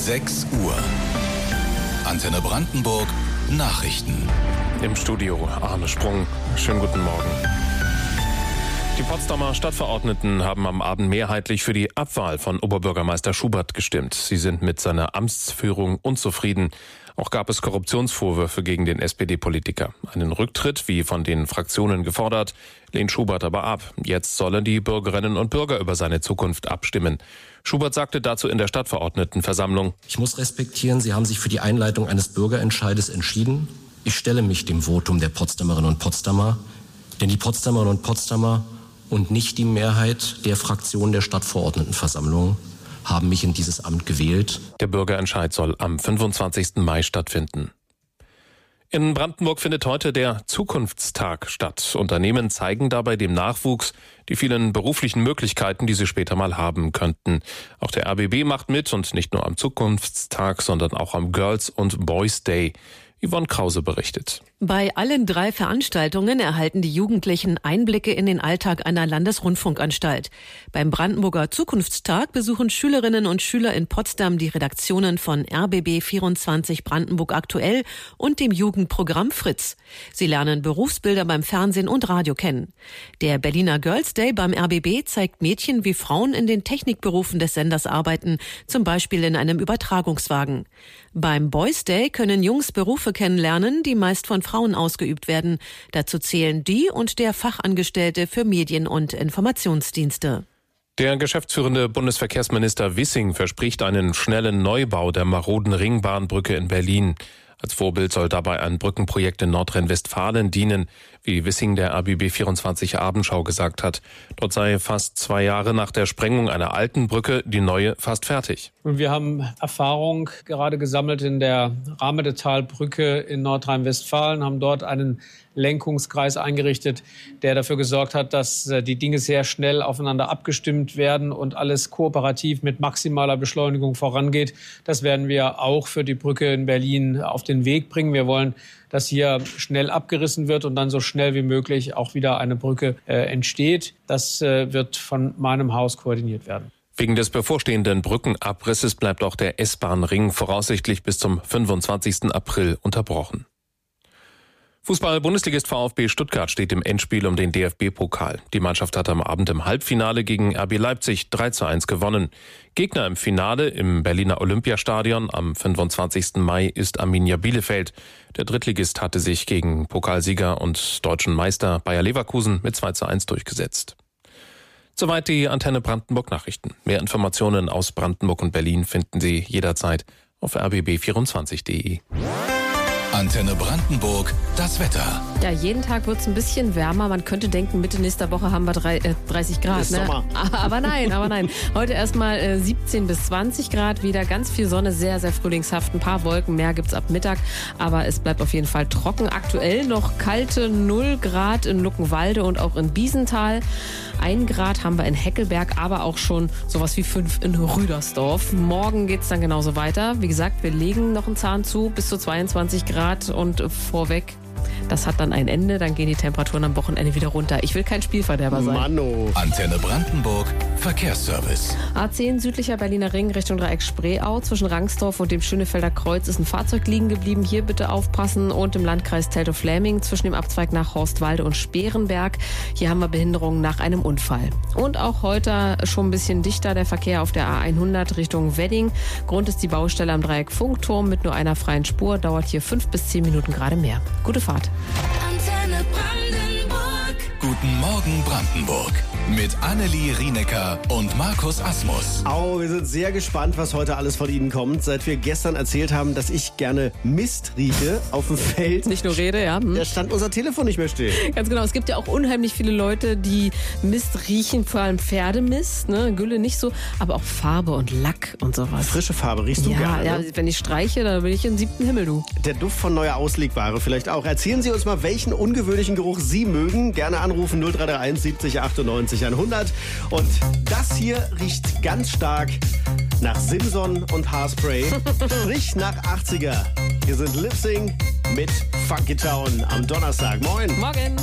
6 Uhr. Antenne Brandenburg Nachrichten. Im Studio Arne Sprung. Schönen guten Morgen. Die Potsdamer Stadtverordneten haben am Abend mehrheitlich für die Abwahl von Oberbürgermeister Schubert gestimmt. Sie sind mit seiner Amtsführung unzufrieden. Auch gab es Korruptionsvorwürfe gegen den SPD-Politiker. Einen Rücktritt, wie von den Fraktionen gefordert, lehnt Schubert aber ab. Jetzt sollen die Bürgerinnen und Bürger über seine Zukunft abstimmen. Schubert sagte dazu in der Stadtverordnetenversammlung: Ich muss respektieren, Sie haben sich für die Einleitung eines Bürgerentscheides entschieden. Ich stelle mich dem Votum der Potsdamerinnen und Potsdamer, denn die Potsdamerinnen und Potsdamer und nicht die Mehrheit der Fraktion der Stadtverordnetenversammlung haben mich in dieses Amt gewählt. Der Bürgerentscheid soll am 25. Mai stattfinden. In Brandenburg findet heute der Zukunftstag statt. Unternehmen zeigen dabei dem Nachwuchs die vielen beruflichen Möglichkeiten, die sie später mal haben könnten. Auch der RBB macht mit und nicht nur am Zukunftstag, sondern auch am Girls und Boys Day. Yvonne Krause berichtet. Bei allen 3 Veranstaltungen erhalten die Jugendlichen Einblicke in den Alltag einer Landesrundfunkanstalt. Beim Brandenburger Zukunftstag besuchen Schülerinnen und Schüler in Potsdam die Redaktionen von RBB 24 Brandenburg aktuell und dem Jugendprogramm Fritz. Sie lernen Berufsbilder beim Fernsehen und Radio kennen. Der Berliner Girls Day beim RBB zeigt Mädchen, wie Frauen in den Technikberufen des Senders arbeiten, zum Beispiel in einem Übertragungswagen. Beim Boys Day können Jungs Berufe kennenlernen, die meist von Frauen ausgeübt werden. Dazu zählen die und der Fachangestellte für Medien- und Informationsdienste. Der geschäftsführende Bundesverkehrsminister Wissing verspricht einen schnellen Neubau der maroden Ringbahnbrücke in Berlin. Als Vorbild soll dabei ein Brückenprojekt in Nordrhein-Westfalen dienen, wie Wissing der RBB 24 Abendschau gesagt hat. Dort sei fast 2 Jahre nach der Sprengung einer alten Brücke die neue fast fertig. Und wir haben Erfahrung gerade gesammelt in der Rahmedetalbrücke in Nordrhein-Westfalen, haben dort einen Lenkungskreis eingerichtet, der dafür gesorgt hat, dass die Dinge sehr schnell aufeinander abgestimmt werden und alles kooperativ mit maximaler Beschleunigung vorangeht. Das werden wir auch für die Brücke in Berlin auf den Weg bringen. Wir wollen, dass hier schnell abgerissen wird und dann so schnell wie möglich auch wieder eine Brücke entsteht. Das wird von meinem Haus koordiniert werden. Wegen des bevorstehenden Brückenabrisses bleibt auch der S-Bahn-Ring voraussichtlich bis zum 25. April unterbrochen. Fußball-Bundesligist VfB Stuttgart steht im Endspiel um den DFB-Pokal. Die Mannschaft hat am Abend im Halbfinale gegen RB Leipzig 3:1 gewonnen. Gegner im Finale im Berliner Olympiastadion am 25. Mai ist Arminia Bielefeld. Der Drittligist hatte sich gegen Pokalsieger und deutschen Meister Bayer Leverkusen mit 2:1 durchgesetzt. Soweit die Antenne Brandenburg Nachrichten. Mehr Informationen aus Brandenburg und Berlin finden Sie jederzeit auf rbb24.de. Antenne Brandenburg, das Wetter. Ja, jeden Tag wird es ein bisschen wärmer. Man könnte denken, Mitte nächster Woche haben wir 30 Grad. Ist Ne? Sommer. Aber nein. Heute erstmal 17 bis 20 Grad. Wieder ganz viel Sonne, sehr, sehr frühlingshaft. Ein paar Wolken mehr gibt's ab Mittag. Aber es bleibt auf jeden Fall trocken. Aktuell noch kalte 0 Grad in Luckenwalde und auch in Biesenthal. 1 Grad haben wir in Heckelberg, aber auch schon sowas wie 5 in Rüdersdorf. Morgen geht's dann genauso weiter. Wie gesagt, wir legen noch einen Zahn zu, bis zu 22 Grad und vorweg. Das hat dann ein Ende, dann gehen die Temperaturen am Wochenende wieder runter. Ich will kein Spielverderber sein. Mano. Antenne Brandenburg, Verkehrsservice. A10 südlicher Berliner Ring Richtung Dreieck Spreeau. Zwischen Rangsdorf und dem Schönefelder Kreuz ist ein Fahrzeug liegen geblieben. Hier bitte aufpassen. Und im Landkreis Teltow-Fläming zwischen dem Abzweig nach Horstwalde und Sperenberg. Hier haben wir Behinderungen nach einem Unfall. Und auch heute schon ein bisschen dichter der Verkehr auf der A100 Richtung Wedding. Grund ist die Baustelle am Dreieck Funkturm mit nur einer freien Spur. Dauert hier 5 bis 10 Minuten gerade mehr. Gute Fahrt. Antenne Brandenburg. Guten Morgen Brandenburg. Mit Annelie Rienecker und Markus Asmus. Wir sind sehr gespannt, was heute alles von Ihnen kommt. Seit wir gestern erzählt haben, dass ich gerne Mist rieche auf dem Feld. Nicht nur Rede, ja. Da stand unser Telefon nicht mehr still. Ganz genau. Es gibt ja auch unheimlich viele Leute, die Mist riechen, vor allem Pferdemist, ne? Gülle nicht so, aber auch Farbe und Lack und sowas. Frische Farbe riechst du gerne, Ja, ne? wenn ich streiche, dann bin ich im 7. Himmel, du. Der Duft von neuer Auslegware vielleicht auch. Erzählen Sie uns mal, welchen ungewöhnlichen Geruch Sie mögen. Gerne anrufen 0331 70 98 100. Und das hier riecht ganz stark nach Simson und Haarspray. Sprich nach 80er. Hier sind Lip-Sync mit Funky Town am Donnerstag. Moin. Morgen.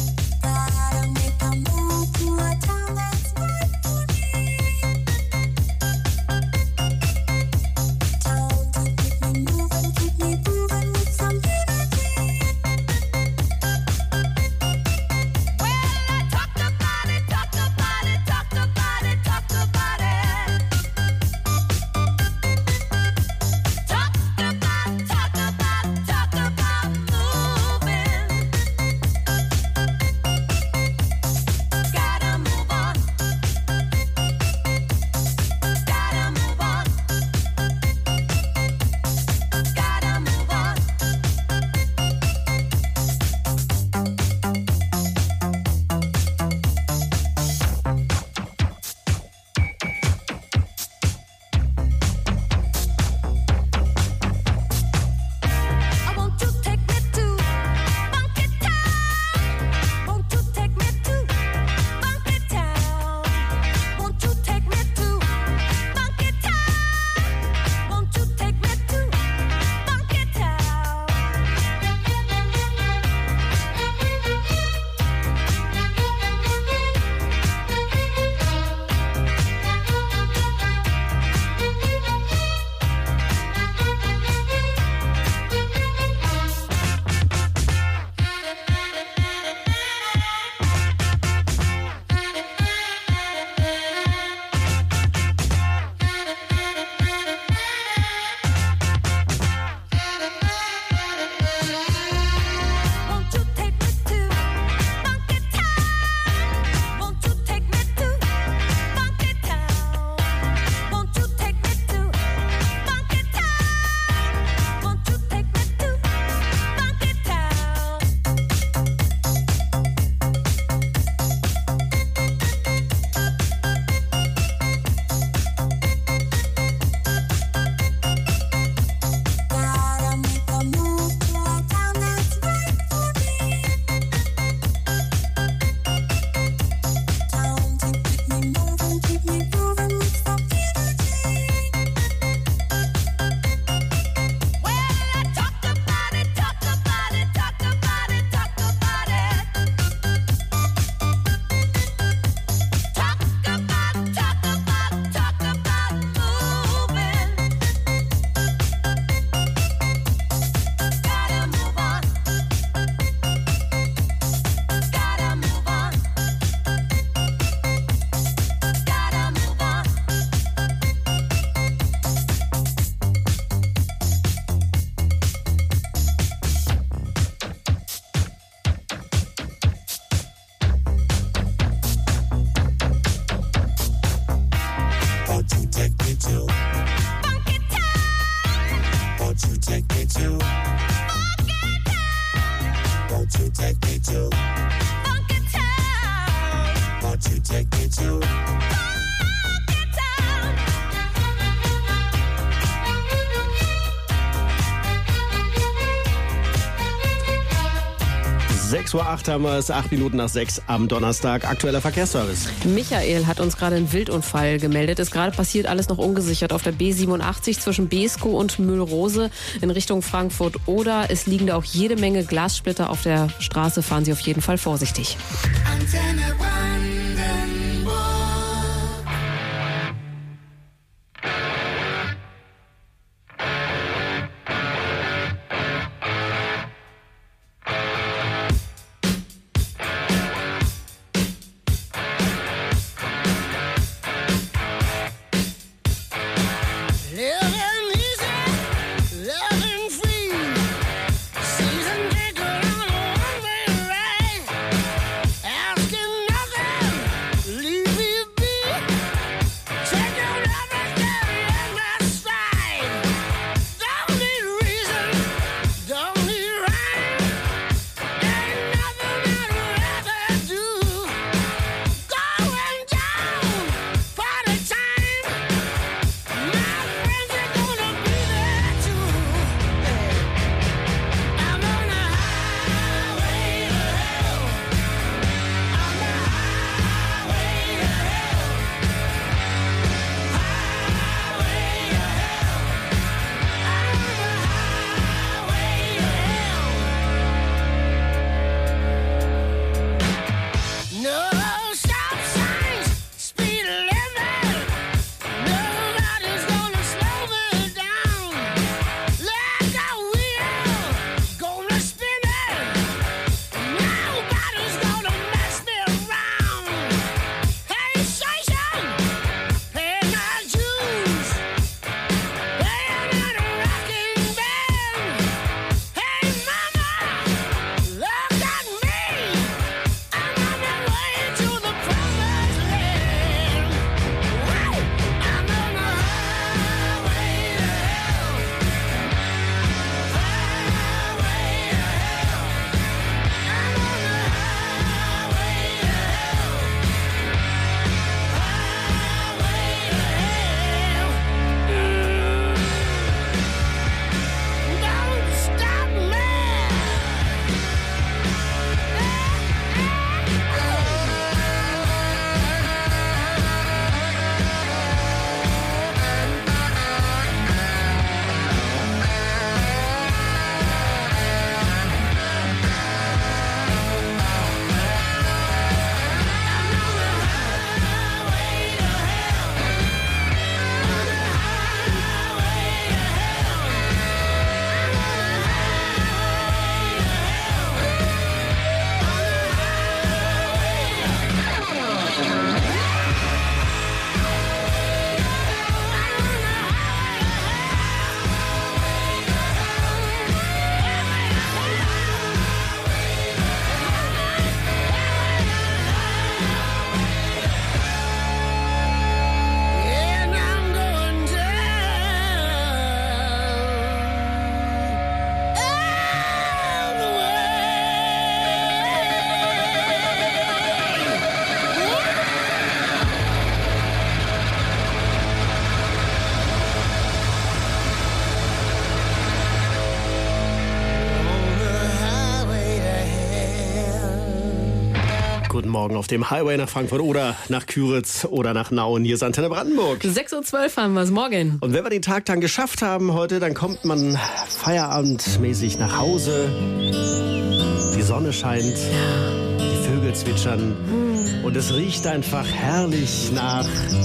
6:08 Uhr haben wir es, 8 Minuten nach 6 am Donnerstag. Aktueller Verkehrsservice. Michael hat uns gerade einen Wildunfall gemeldet. Ist gerade passiert, alles noch ungesichert auf der B87 zwischen Beeskow und Mühlrose in Richtung Frankfurt-Oder. Es liegen da auch jede Menge Glassplitter auf der Straße. Fahren Sie auf jeden Fall vorsichtig. Antenne Brandenburg. Guten Morgen auf dem Highway nach Frankfurt oder nach Küritz oder nach Nauen. Hier ist Antenne Brandenburg. 6:12 Uhr haben wir es morgen. Und wenn wir den Tag dann geschafft haben heute, dann kommt man feierabendmäßig nach Hause. Die Sonne scheint, die Vögel zwitschern und es riecht einfach herrlich nach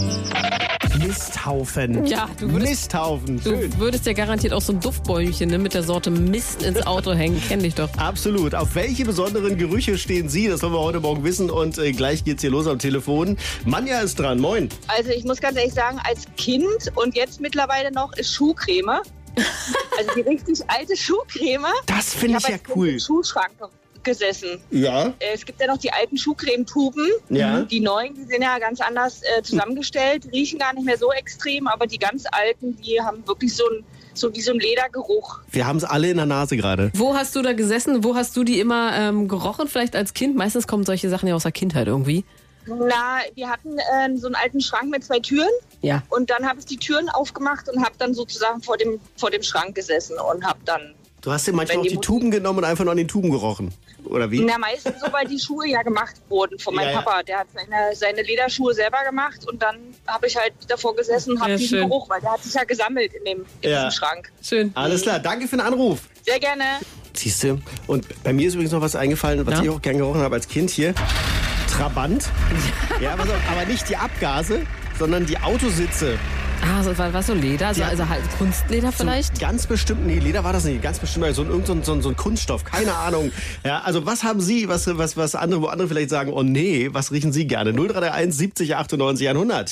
Misthaufen. Ja, Misthaufen. Schön. Du würdest ja garantiert auch so ein Duftbäumchen mit der Sorte Mist ins Auto hängen. Kenn dich doch. Absolut. Auf welche besonderen Gerüche stehen Sie? Das wollen wir heute Morgen wissen. Und gleich geht's hier los am Telefon. Manja ist dran. Moin. Also ich muss ganz ehrlich sagen, als Kind und jetzt mittlerweile noch ist Schuhcreme. Also die richtig alte Schuhcreme. Das finde ich ja cool. Im Schuhschrank gesessen. Ja. Es gibt ja noch die alten Schuhcremetuben. Ja. Die neuen, die sind ja ganz anders zusammengestellt, riechen gar nicht mehr so extrem, aber die ganz alten, die haben wirklich so wie so ein Ledergeruch. Wir haben es alle in der Nase gerade. Wo hast du da gesessen? Wo hast du die immer gerochen? Vielleicht als Kind? Meistens kommen solche Sachen ja aus der Kindheit irgendwie. Na, wir hatten so einen alten Schrank mit 2 Türen. Ja. Und dann habe ich die Türen aufgemacht und habe dann sozusagen vor dem Schrank gesessen und habe dann Du hast dir manchmal auch die Tuben genommen und einfach nur an den Tuben gerochen, oder wie? Na, meistens so, weil die Schuhe ja gemacht wurden von meinem Papa. Der hat seine Lederschuhe selber gemacht und dann habe ich halt davor gesessen und habe diesen Geruch, weil der hat sich ja gesammelt in diesem Schrank. Schön. Alles klar, danke für den Anruf. Sehr gerne. Siehst du? Und bei mir ist übrigens noch was eingefallen, was ich auch gern gerochen habe als Kind hier. Trabant. Ja, pass auf, aber nicht die Abgase, sondern die Autositze. Ah, war so Leder? Also halt Kunstleder vielleicht? So ganz bestimmt, nee, Leder war das nicht. Ganz bestimmt so ein Kunststoff, keine Ahnung. Ja, also was haben Sie, wo andere vielleicht sagen, oh nee, was riechen Sie gerne? 0331 70 98 100.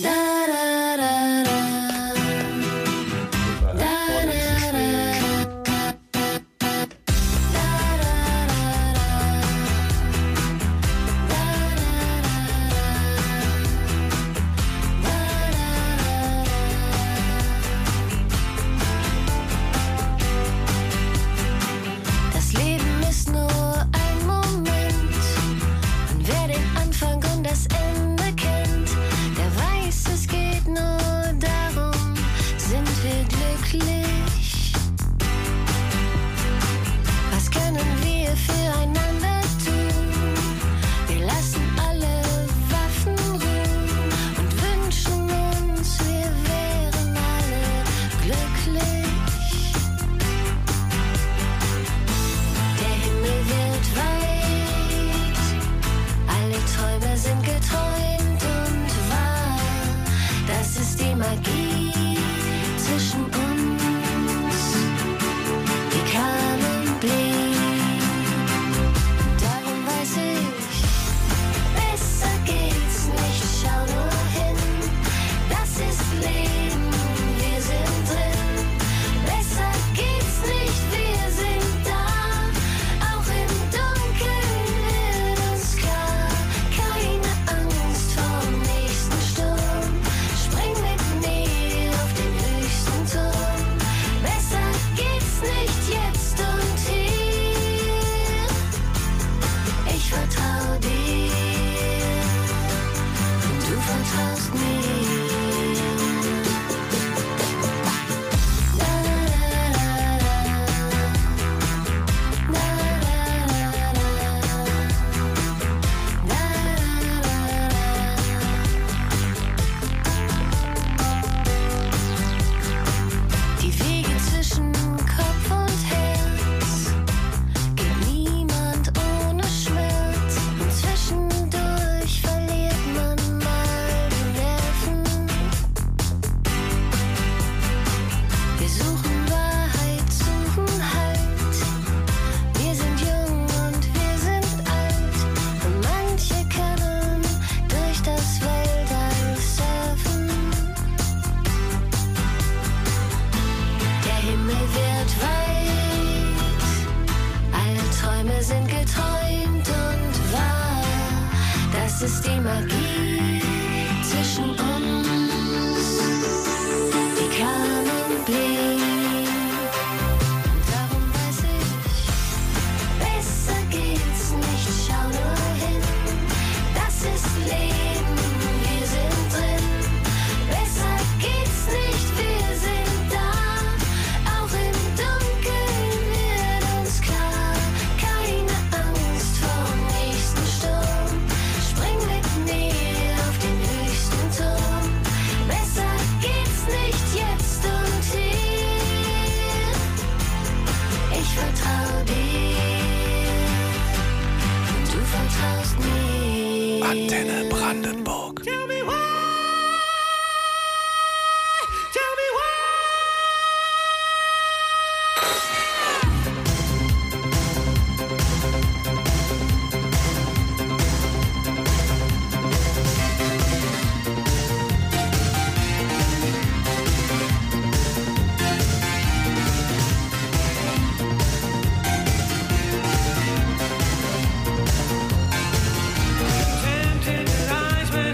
Antenne Brandenburg. Tempted to rise when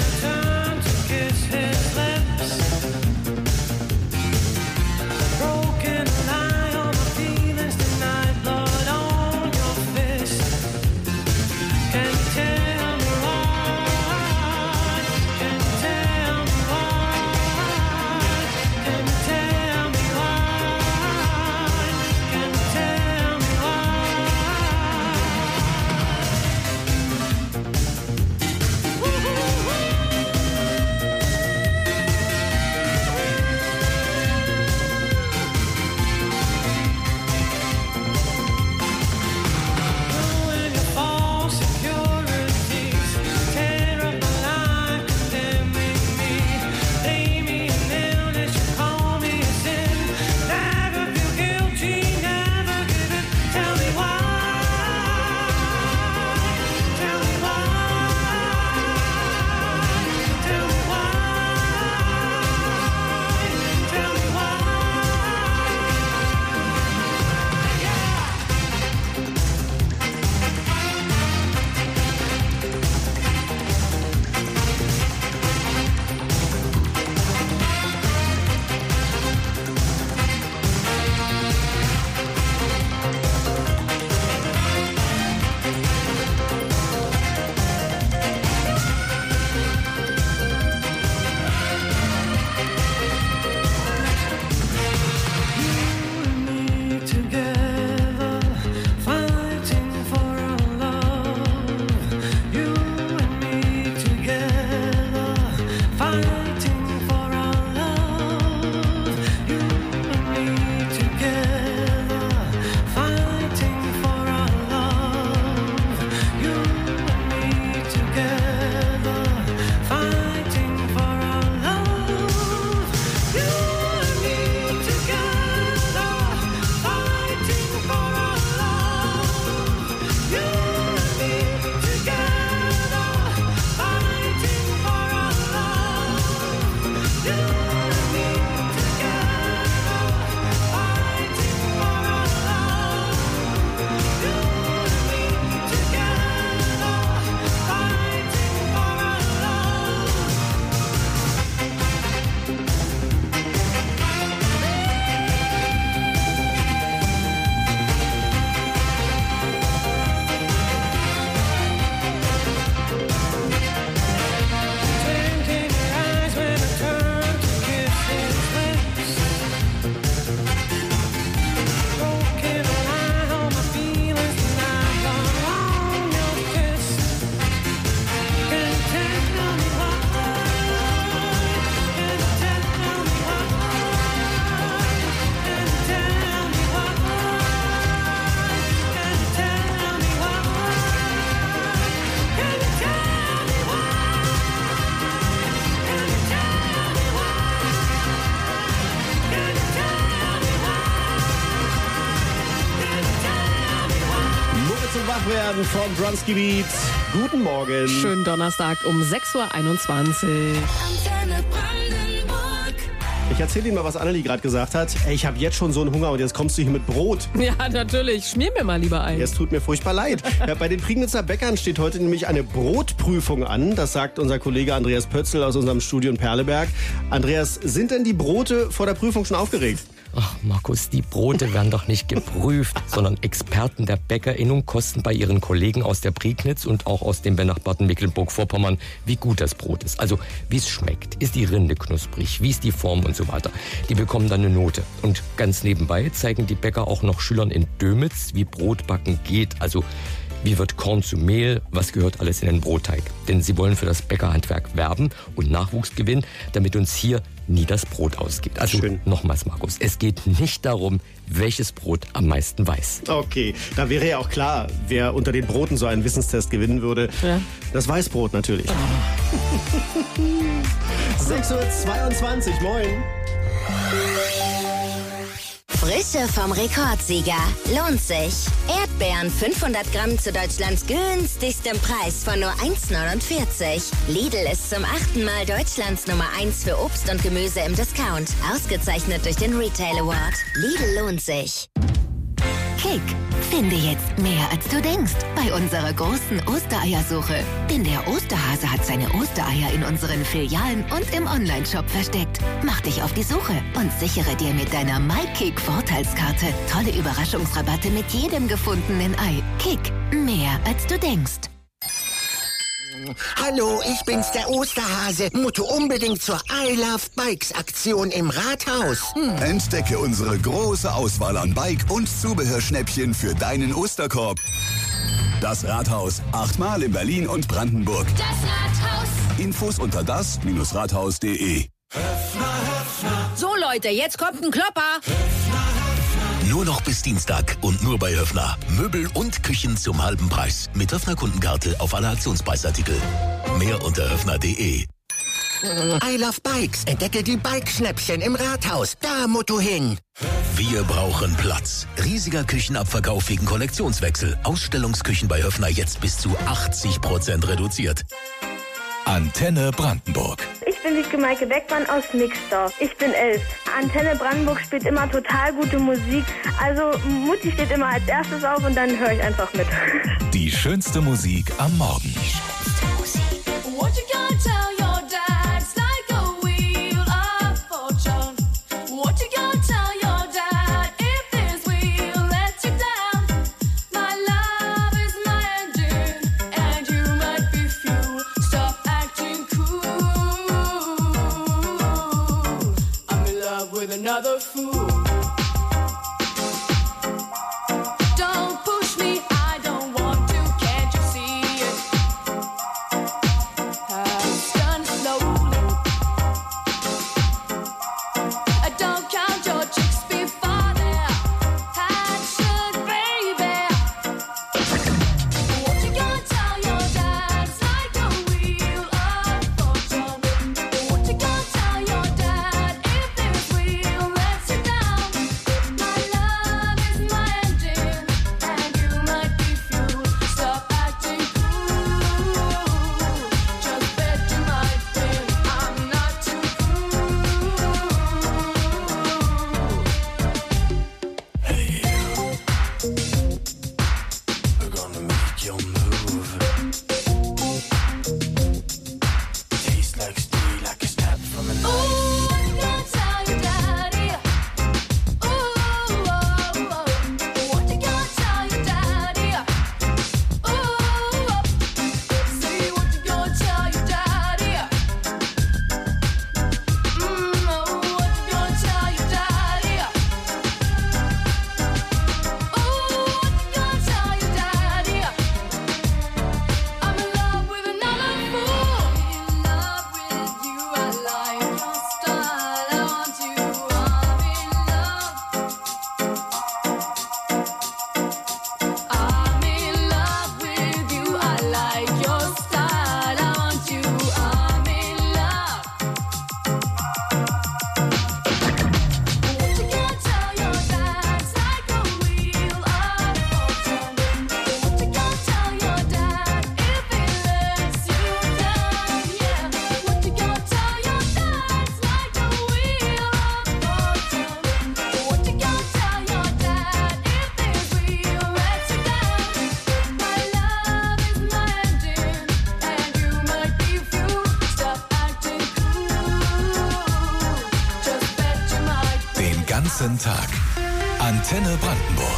werden von Bronski Beat. Guten Morgen. Schönen Donnerstag um 6.21 Uhr. Antenne Brandenburg. Ich erzähle Ihnen mal, was Annelie gerade gesagt hat. Ey, ich habe jetzt schon so einen Hunger und jetzt kommst du hier mit Brot. Ja, natürlich. Schmier mir mal lieber ein. Es tut mir furchtbar leid. Ja, bei den Prignitzer Bäckern steht heute nämlich eine Brotprüfung an. Das sagt unser Kollege Andreas Pötzl aus unserem Studio in Perleberg. Andreas, sind denn die Brote vor der Prüfung schon aufgeregt? Ach, Markus, die Brote werden doch nicht geprüft, sondern Experten der Bäckerinnung kosten bei ihren Kollegen aus der Prignitz und auch aus dem benachbarten Mecklenburg-Vorpommern, wie gut das Brot ist. Also, wie es schmeckt. Ist die Rinde knusprig? Wie ist die Form und so weiter? Die bekommen dann eine Note. Und ganz nebenbei zeigen die Bäcker auch noch Schülern in Dömitz, wie Brotbacken geht. Also, wie wird Korn zu Mehl? Was gehört alles in den Brotteig? Denn sie wollen für das Bäckerhandwerk werben und Nachwuchs gewinnen, damit uns hier nie das Brot ausgeht. Also nochmals, Markus, es geht nicht darum, welches Brot am meisten weiß. Okay, da wäre ja auch klar, wer unter den Broten so einen Wissenstest gewinnen würde. Ja. Das Weißbrot natürlich. 6.22 Uhr, moin. Frische vom Rekordsieger. Lohnt sich. Erdbeeren 500 Gramm zu Deutschlands günstigstem Preis von nur 1,49. Lidl ist zum 8. Mal Deutschlands Nummer 1 für Obst und Gemüse im Discount. Ausgezeichnet durch den Retail Award. Lidl lohnt sich. Kick. Finde jetzt mehr, als du denkst, bei unserer großen Ostereiersuche. Denn der Osterhase hat seine Ostereier in unseren Filialen und im Onlineshop versteckt. Mach dich auf die Suche und sichere dir mit deiner MyKick-Vorteilskarte tolle Überraschungsrabatte mit jedem gefundenen Ei. Kick. Mehr, als du denkst. Hallo, ich bin's, der Osterhase. Musst du unbedingt zur I Love Bikes Aktion im Rathaus. Entdecke unsere große Auswahl an Bike- und Zubehörschnäppchen für deinen Osterkorb. Das Rathaus. 8-mal in Berlin und Brandenburg. Das Rathaus. Infos unter das-rathaus.de. So Leute, jetzt kommt ein Klopper. Nur noch bis Dienstag und nur bei Höffner. Möbel und Küchen zum halben Preis. Mit Höffner-Kundenkarte auf alle Aktionspreisartikel. Mehr unter höffner.de. I Love Bikes. Entdecke die Bikeschnäppchen im Rathaus. Da musst du hin. Wir brauchen Platz. Riesiger Küchenabverkauf wegen Kollektionswechsel. Ausstellungsküchen bei Höffner jetzt bis zu 80% reduziert. Antenne Brandenburg. Ich bin Wiebke Maike Beckmann aus Nixdorf. Ich bin 11. Antenne Brandenburg spielt immer total gute Musik. Also Mutti steht immer als erstes auf und dann höre ich einfach mit. Die schönste Musik am Morgen. Die schönste Musik. What you gonna tell your dad? It's like a wheel of fortune. What you gonna tell your dad if this wheel lets you down? My love is my engine and you might be fuel. Stop acting cool. I'm in love with another fool. Don't push me, I don't want to, can't you see it? It's done slowly. Don't count your chicks before they're hatched, baby. What you gonna tell your dad? It's like a wheel of fortune. What you gonna tell your dad if this wheel lets you down? ganzen Tag. Antenne Brandenburg.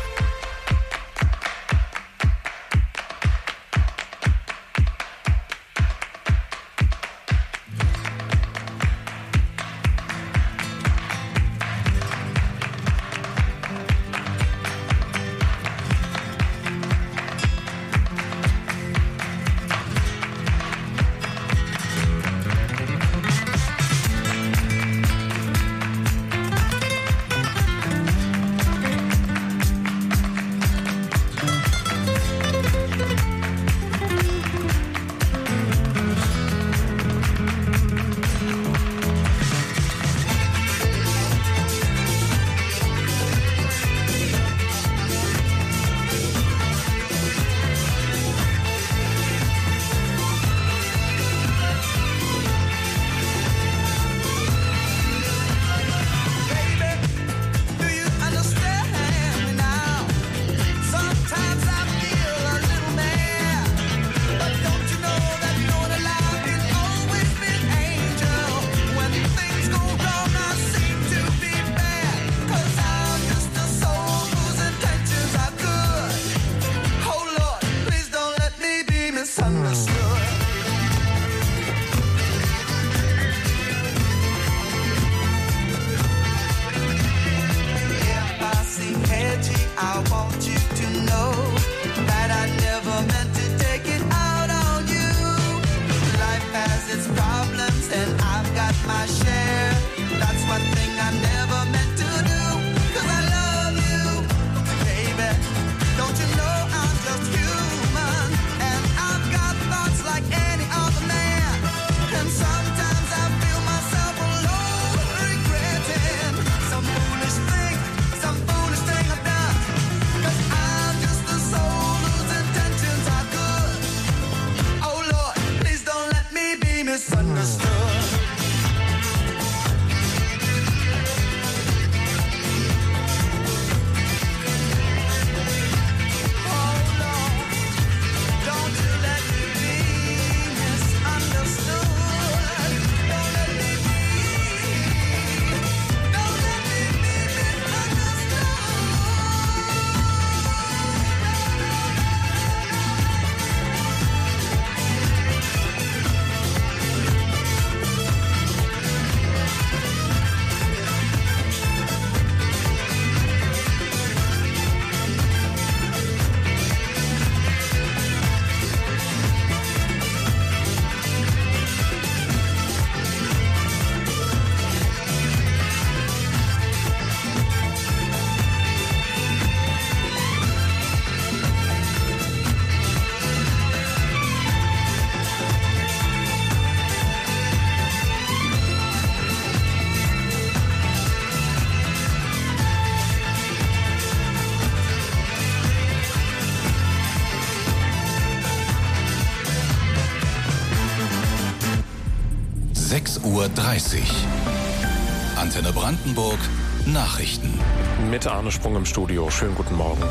Uhr 30. Antenne Brandenburg, Nachrichten. Mit Arne Sprung im Studio. Schönen guten Morgen.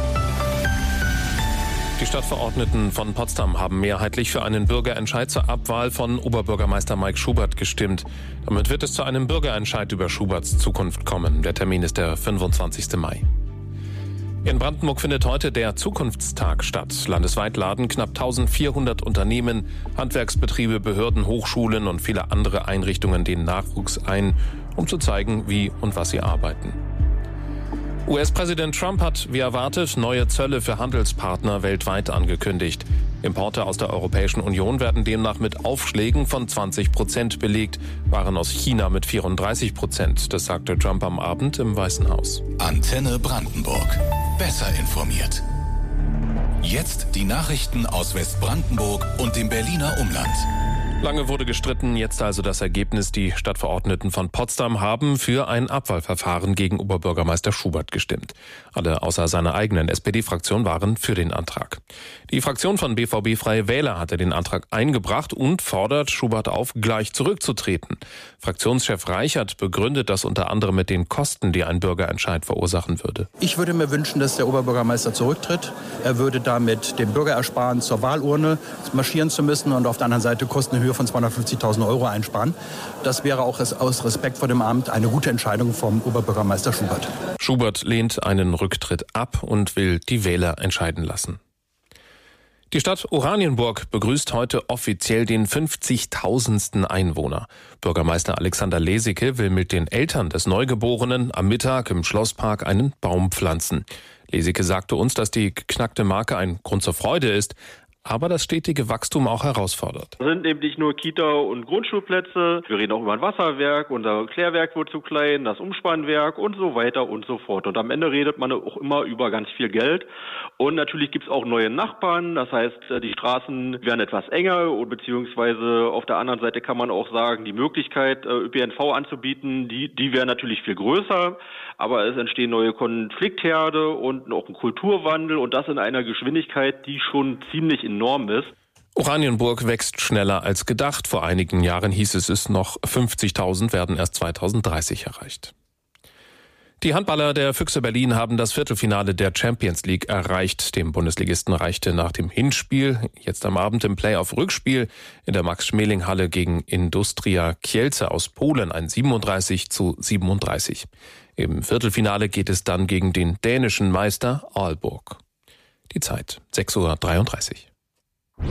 Die Stadtverordneten von Potsdam haben mehrheitlich für einen Bürgerentscheid zur Abwahl von Oberbürgermeister Mike Schubert gestimmt. Damit wird es zu einem Bürgerentscheid über Schuberts Zukunft kommen. Der Termin ist der 25. Mai. In Brandenburg findet heute der Zukunftstag statt. Landesweit laden knapp 1400 Unternehmen, Handwerksbetriebe, Behörden, Hochschulen und viele andere Einrichtungen den Nachwuchs ein, um zu zeigen, wie und was sie arbeiten. US-Präsident Trump hat, wie erwartet, neue Zölle für Handelspartner weltweit angekündigt. Importe aus der Europäischen Union werden demnach mit Aufschlägen von 20% belegt, Waren aus China mit 34%. Das sagte Trump am Abend im Weißen Haus. Antenne Brandenburg. Besser informiert. Jetzt die Nachrichten aus Westbrandenburg und dem Berliner Umland. Lange wurde gestritten, jetzt also das Ergebnis. Die Stadtverordneten von Potsdam haben für ein Abwahlverfahren gegen Oberbürgermeister Schubert gestimmt. Alle außer seiner eigenen SPD-Fraktion waren für den Antrag. Die Fraktion von BVB Freie Wähler hatte den Antrag eingebracht und fordert Schubert auf, gleich zurückzutreten. Fraktionschef Reichert begründet das unter anderem mit den Kosten, die ein Bürgerentscheid verursachen würde. Ich würde mir wünschen, dass der Oberbürgermeister zurücktritt. Er würde damit dem Bürger ersparen, zur Wahlurne marschieren zu müssen und auf der anderen Seite Kosten höher Höhe von 250.000 € einsparen. Das wäre auch aus Respekt vor dem Amt eine gute Entscheidung vom Oberbürgermeister Schubert. Schubert lehnt einen Rücktritt ab und will die Wähler entscheiden lassen. Die Stadt Oranienburg begrüßt heute offiziell den 50.000. Einwohner. Bürgermeister Alexander Lesicke will mit den Eltern des Neugeborenen am Mittag im Schlosspark einen Baum pflanzen. Lesicke sagte uns, dass die geknackte Marke ein Grund zur Freude ist, aber das stetige Wachstum auch herausfordert. Es sind eben nicht nur Kita- und Grundschulplätze, wir reden auch über ein Wasserwerk, unser Klärwerk wird zu klein, das Umspannwerk und so weiter und so fort. Und am Ende redet man auch immer über ganz viel Geld. Und natürlich gibt es auch neue Nachbarn, das heißt, die Straßen werden etwas enger, beziehungsweise auf der anderen Seite kann man auch sagen, die Möglichkeit, ÖPNV anzubieten, die wäre natürlich viel größer. Aber es entstehen neue Konfliktherde und auch ein Kulturwandel und das in einer Geschwindigkeit, die schon ziemlich enorm ist. Oranienburg wächst schneller als gedacht. Vor einigen Jahren hieß es noch 50.000 werden erst 2030 erreicht. Die Handballer der Füchse Berlin haben das Viertelfinale der Champions League erreicht. Dem Bundesligisten reichte nach dem Hinspiel jetzt am Abend im Playoff-Rückspiel in der Max-Schmeling-Halle gegen Industria Kielce aus Polen ein 37:37. Im Viertelfinale geht es dann gegen den dänischen Meister Aalborg. Die Zeit 6:33 Uhr.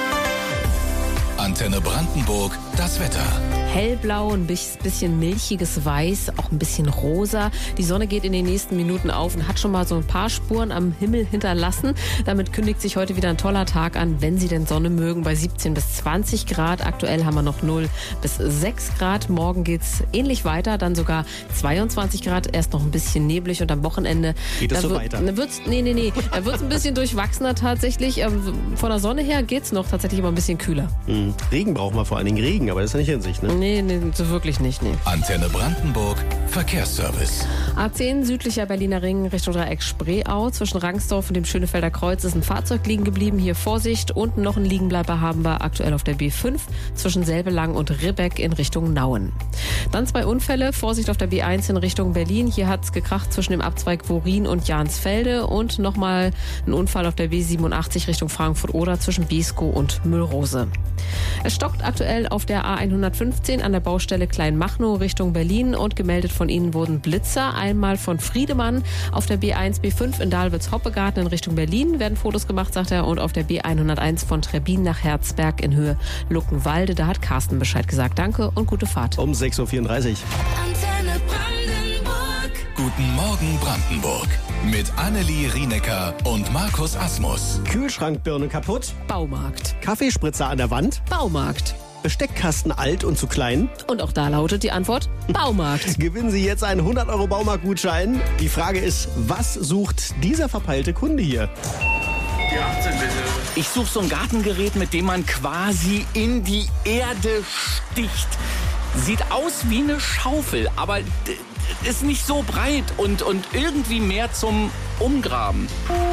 Antenne Brandenburg, das Wetter. Hellblau, ein bisschen milchiges Weiß, auch ein bisschen rosa. Die Sonne geht in den nächsten Minuten auf und hat schon mal so ein paar Spuren am Himmel hinterlassen. Damit kündigt sich heute wieder ein toller Tag an, wenn Sie denn Sonne mögen, bei 17 bis 20 Grad. Aktuell haben wir noch 0 bis 6 Grad. Morgen geht's ähnlich weiter, dann sogar 22 Grad. Erst noch ein bisschen neblig und am Wochenende geht es so weiter? Da wird's ein bisschen durchwachsener tatsächlich. Von der Sonne her geht's noch tatsächlich immer ein bisschen kühler. Regen brauchen wir, vor allen Dingen Regen, aber das ist ja nicht in Sicht, ne? Nee, so wirklich nicht, nee. Antenne Brandenburg, Verkehrsservice. A10 südlicher Berliner Ring Richtung Dreieck Spreeau. Zwischen Rangsdorf und dem Schönefelder Kreuz ist ein Fahrzeug liegen geblieben. Hier Vorsicht. Und noch einen Liegenbleiber haben wir aktuell auf der B5 zwischen Selbelang und Ribbeck in Richtung Nauen. Dann 2 Unfälle. Vorsicht auf der B1 in Richtung Berlin. Hier hat es gekracht zwischen dem Abzweig Worin und Jansfelde. Und nochmal ein Unfall auf der B87 Richtung Frankfurt-Oder zwischen Beeskow und Müllrose. Es stockt aktuell auf der A115 an der Baustelle Kleinmachnow Richtung Berlin und gemeldet von Ihnen wurden Blitzer. Einmal von Friedemann auf der B1 B5 in Dahlwitz-Hoppegarten in Richtung Berlin werden Fotos gemacht, sagt er, und auf der B101 von Trebbin nach Herzberg in Höhe Luckenwalde. Da hat Carsten Bescheid gesagt. Danke und gute Fahrt. Um 6:34 Uhr. Antenne Brandenburg. Guten Morgen Brandenburg. Mit Annelie Rienecker und Markus Asmus. Kühlschrankbirne kaputt. Baumarkt. Kaffeespritzer an der Wand. Baumarkt. Besteckkasten alt und zu klein. Und auch da lautet die Antwort Baumarkt. Gewinnen Sie jetzt einen 100 € Baumarktgutschein. Die Frage ist, was sucht dieser verpeilte Kunde hier? Die 18 bitte. Ich suche so ein Gartengerät, mit dem man quasi in die Erde sticht. Sieht aus wie eine Schaufel, aber ist nicht so breit und irgendwie mehr zum Umgraben.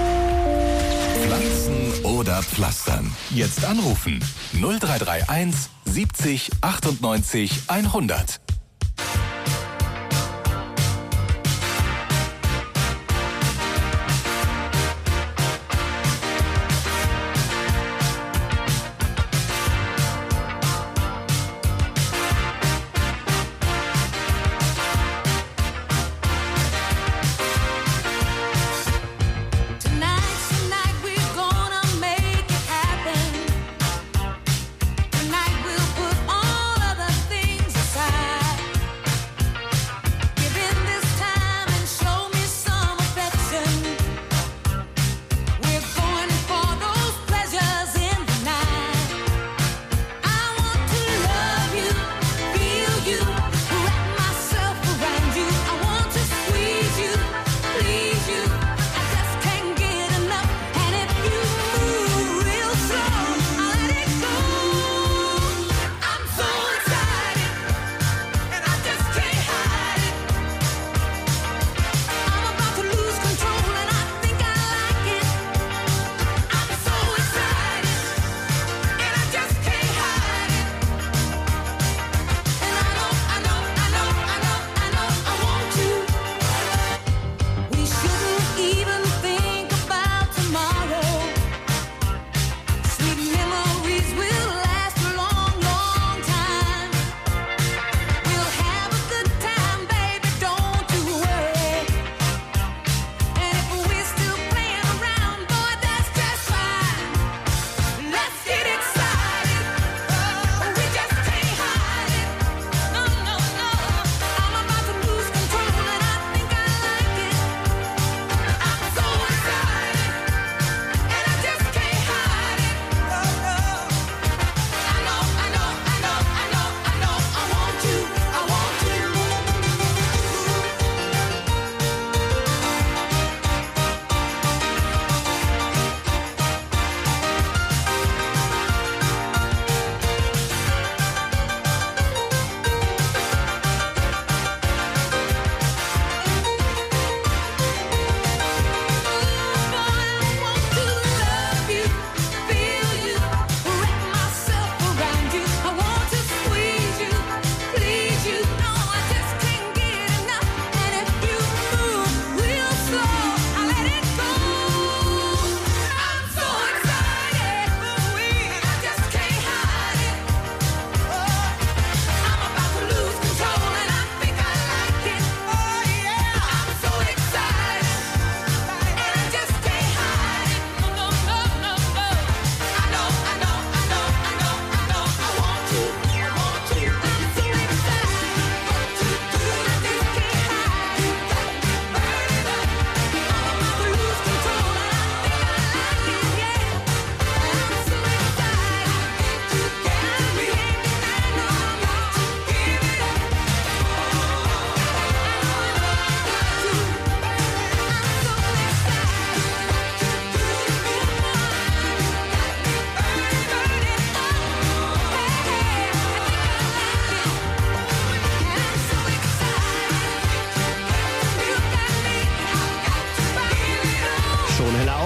Pflanzen oder Pflastern. Jetzt anrufen. 0331 70 98 100. Tonight we'll put all other things aside.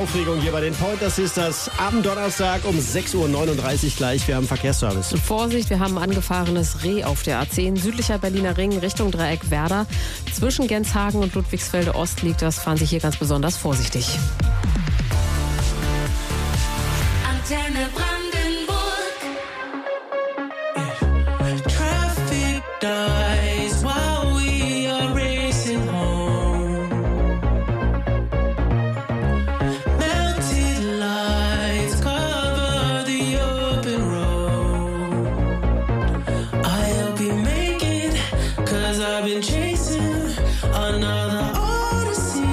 Aufregung hier bei den Pointer Sisters. Am Donnerstag um 6.39 Uhr gleich. Wir haben Verkehrsservice. Vorsicht, wir haben ein angefahrenes Reh auf der A10. Südlicher Berliner Ring Richtung Dreieck Werder. Zwischen Genshagen und Ludwigsfelde Ost liegt das. Fahren Sie hier ganz besonders vorsichtig. Antenne Brandenburg. Traffic dies while we are racing home. Melted lights cover the open road. I hope you make it, 'cause I've been chasing another odyssey.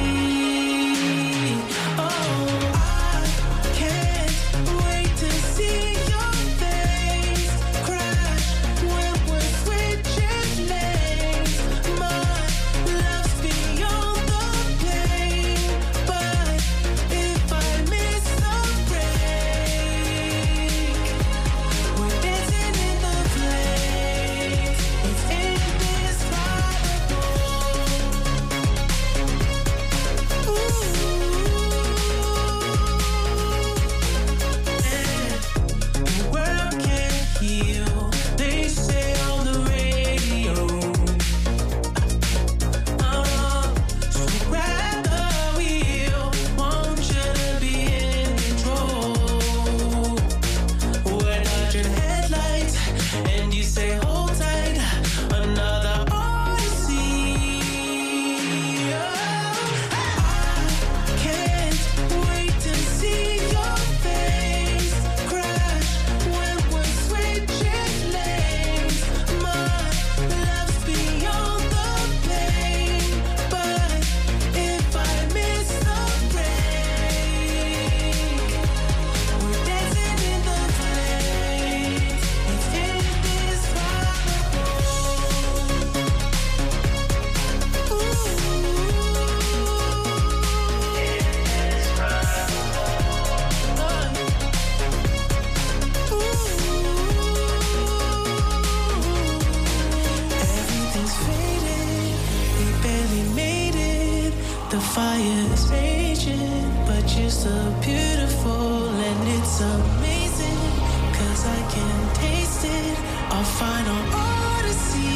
Oh, I can't wait to see your face crash when we're switching lanes. My love's beyond the pain, but if I miss the break, we're dancing in the flames. It's indescribable. The world can't heal, they say on the radio. So grab the wheel, want you to be in control. We're dodging headlights, and you say hold tight, another odyssey. I can't wait to see your face crash when we're switching lanes. My love's beyond the pain, but if I miss the break, we're dancing in the flames. It's indescribable. Everything's faded, we barely made it. The fire is raging, but you're so beautiful and it's amazing, 'cause I can taste it, our final odyssey.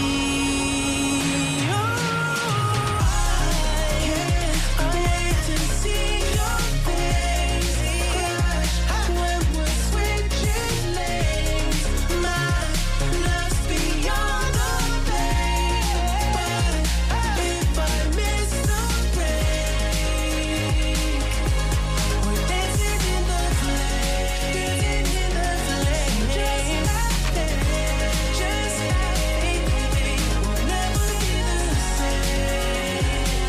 I can't wait to see your face crash when we're switching lanes. My love's beyond the pain, but if I miss the break, we're dancing in the flames, just like that, just like we'll never be the same.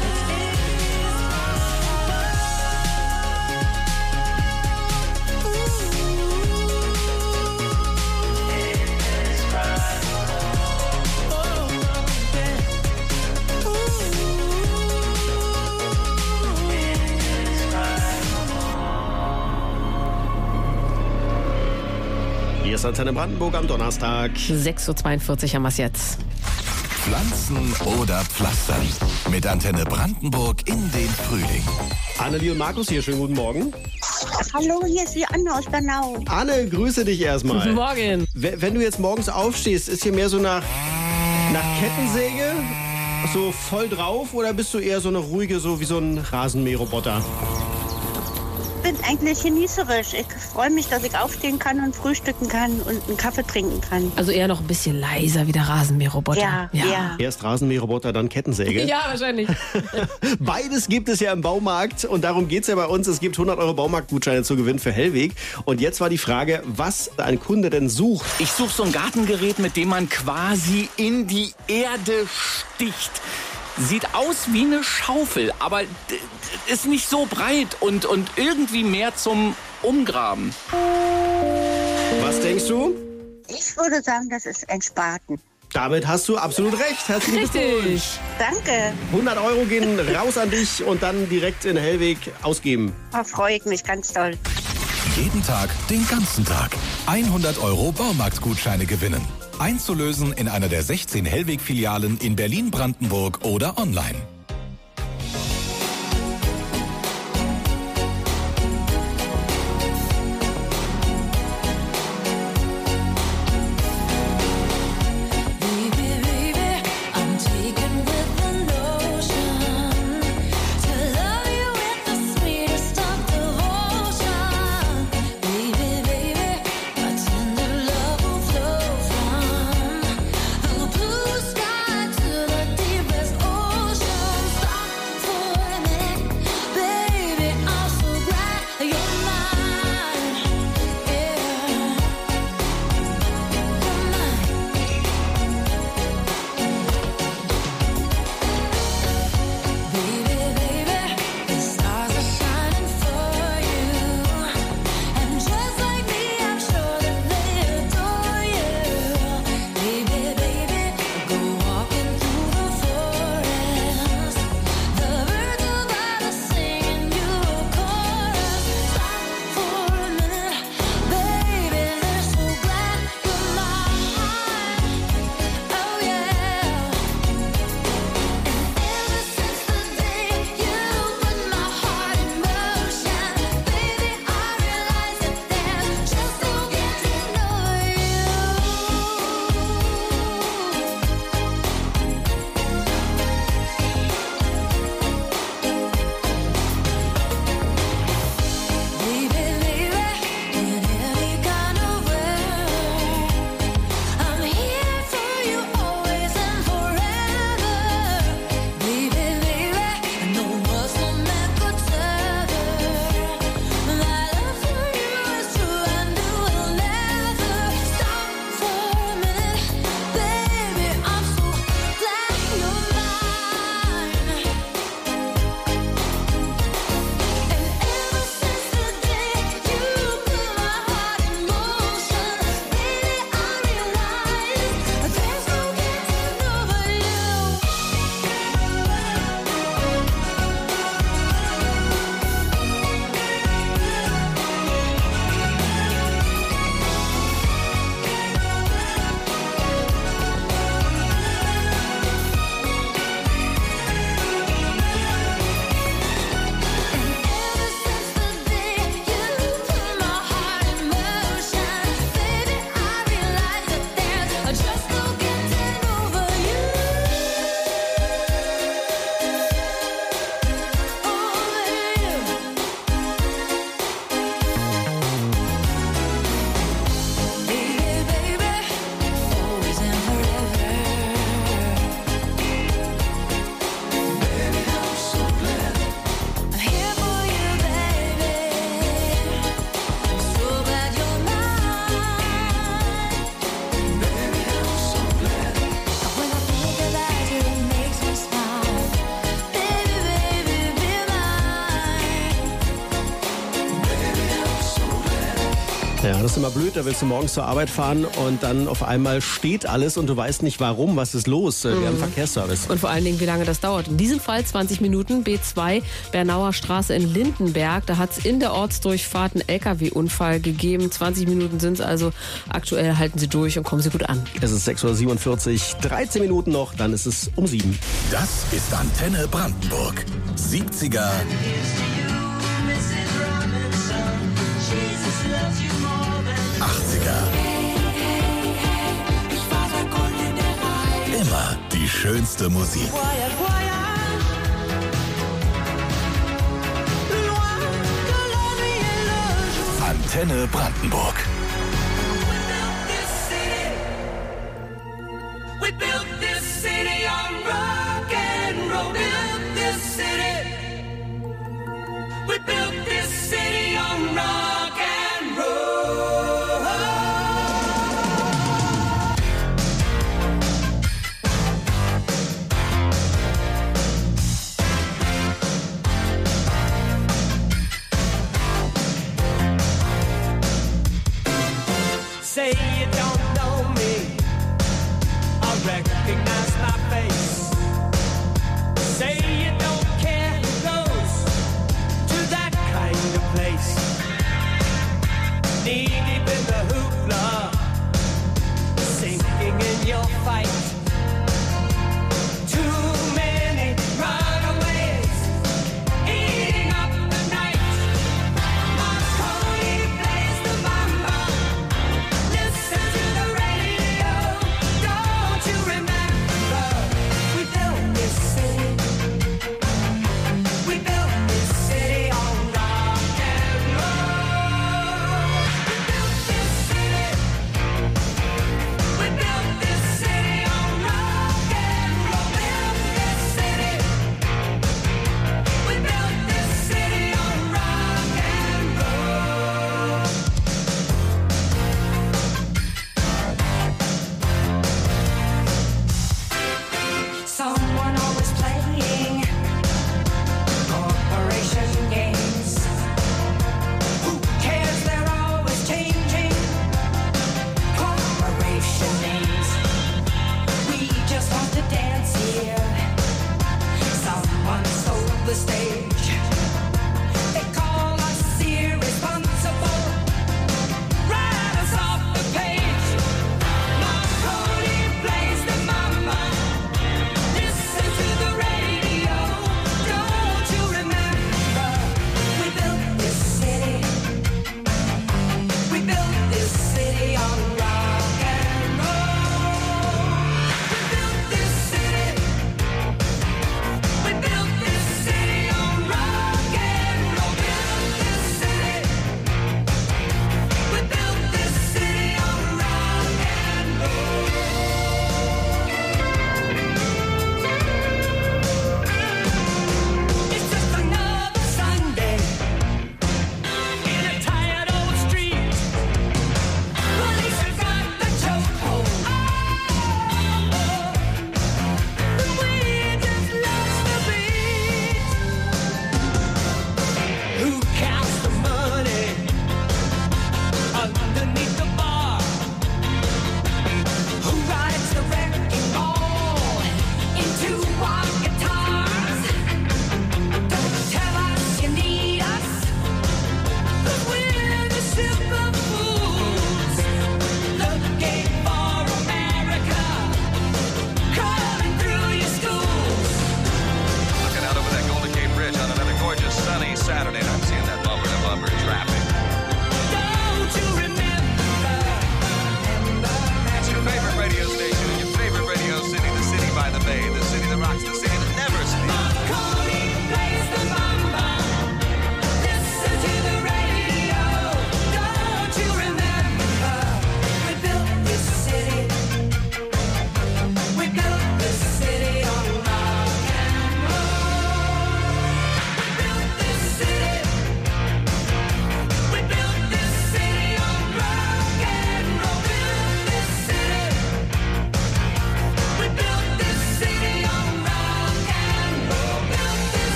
Hier ist Antenne Brandenburg am Donnerstag. 6.42 Uhr haben wir es jetzt. Pflanzen oder Pflastern. Mit Antenne Brandenburg in den Frühling. Annelie und Markus hier, schönen guten Morgen. Hallo, hier ist die Anne aus Bernau. Anne, grüße dich erstmal. Guten Morgen. Wenn du jetzt morgens aufstehst, ist hier mehr so nach Kettensäge, so voll drauf, oder bist du eher so eine ruhige, so wie so ein Rasenmäherroboter? Ich bin eigentlich genießerisch. Ich freue mich, dass ich aufstehen kann und frühstücken kann und einen Kaffee trinken kann. Also eher noch ein bisschen leiser wie der Rasenmäherroboter. Ja. Erst Rasenmäherroboter, dann Kettensäge. Ja, wahrscheinlich. Beides gibt es ja im Baumarkt und darum geht es ja bei uns. Es gibt 100 € Baumarktgutscheine zu gewinnen für Hellweg. Und jetzt war die Frage, was ein Kunde denn sucht. Ich suche so ein Gartengerät, mit dem man quasi in die Erde sticht. Sieht aus wie eine Schaufel, aber ist nicht so breit und irgendwie mehr zum Umgraben. Was denkst du? Ich würde sagen, das ist ein Spaten. Damit hast du absolut recht. Herzlichen Glückwunsch. Danke. 100 € gehen raus an dich und dann direkt in Hellweg ausgeben. Da freue ich mich ganz doll. Jeden Tag, den ganzen Tag. 100 € Baumarktgutscheine gewinnen. Einzulösen in einer der 16 Hellweg-Filialen in Berlin, Brandenburg oder online. Ja, das ist immer blöd, da willst du morgens zur Arbeit fahren und dann auf einmal steht alles und du weißt nicht warum, was ist los. Wir haben Verkehrsservice. Und vor allen Dingen, wie lange das dauert. In diesem Fall 20 Minuten, B2, Bernauer Straße in Lindenberg. Da hat es in der Ortsdurchfahrt einen LKW-Unfall gegeben. 20 Minuten sind es also. Aktuell halten Sie durch und kommen Sie gut an. Es ist 6:47 Uhr, 13 Minuten noch, dann ist es um 7. Das ist Antenne Brandenburg. 70er. 80er. Immer die schönste Musik. Antenne Brandenburg. We built this city on rock and roll. Built this city. We built this city on rock and roll.